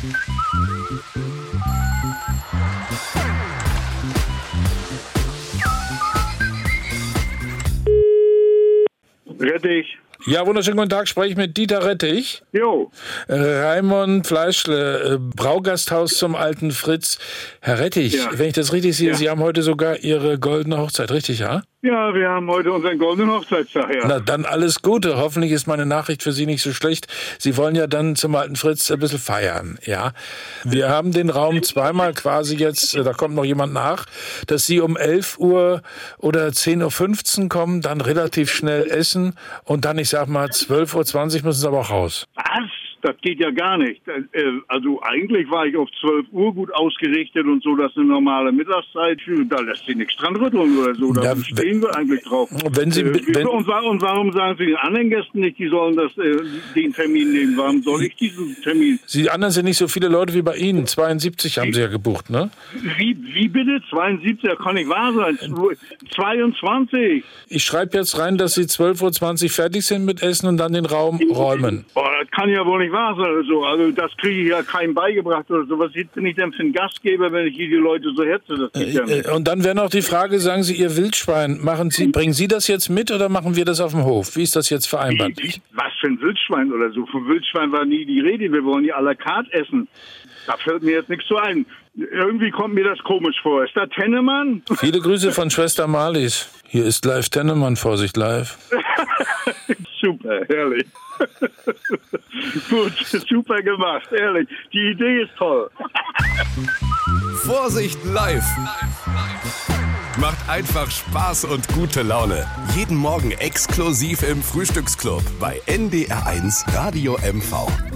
Rettich. Ja, wunderschönen guten Tag, spreche ich mit Dieter Rettich. Jo. Raimund Fleischle, Braugasthaus zum alten Fritz. Herr Rettich, Ja. wenn ich das richtig sehe, Ja. Sie haben heute sogar Ihre goldene Hochzeit, richtig, ja? Ja, wir haben heute unseren goldenen Hochzeitstag, ja. Na, dann alles Gute. Hoffentlich ist meine Nachricht für Sie nicht so schlecht. Sie wollen ja dann zum alten Fritz ein bisschen feiern, ja? Wir haben den Raum zweimal quasi jetzt, da kommt noch jemand nach, dass Sie um 11 Uhr oder 10.15 Uhr kommen, dann relativ schnell essen und dann, ich sag mal, 12.20 Uhr müssen Sie aber auch raus. Was? Das geht ja gar nicht. Also eigentlich war ich auf 12 Uhr gut ausgerichtet und so, dass eine normale Mittagszeit, da lässt sich nichts dran rütteln oder so. Da Ja, stehen wir eigentlich drauf. Wenn Sie, wenn, und warum sagen Sie den anderen Gästen nicht, die sollen den Termin nehmen? Warum soll ich diesen Termin? Sie anderen sind nicht so viele Leute wie bei Ihnen. 72 haben Sie ja gebucht, ne? Wie bitte? 72? Das kann nicht wahr sein. 22. Ich schreibe jetzt rein, dass Sie 12.20 Uhr fertig sind mit Essen und dann den Raum räumen. Oh, das kann ja wohl nicht wahr sein oder so. Also das kriege ich ja keinem beigebracht oder so. Was bin ich denn für ein Gastgeber, wenn ich hier die Leute so hetze? Das geht ja nicht. Und dann wäre noch die Frage, sagen Sie, Ihr Wildschwein, bringen Sie das jetzt mit oder machen wir das auf dem Hof? Wie ist das jetzt vereinbart? Was für ein Wildschwein oder so? Von Wildschwein war nie die Rede. Wir wollen die à la carte essen. Da fällt mir jetzt nichts zu ein. Irgendwie kommt mir das komisch vor. Ist da Tennemann? Viele Grüße von Schwester Marlies. Hier ist live Tennemann, Vorsicht live. Super, herrlich. Gut, super gemacht, ehrlich. Die Idee ist toll. Vorsicht live. Macht einfach Spaß und gute Laune. Jeden Morgen exklusiv im Frühstücksclub bei NDR1 Radio MV.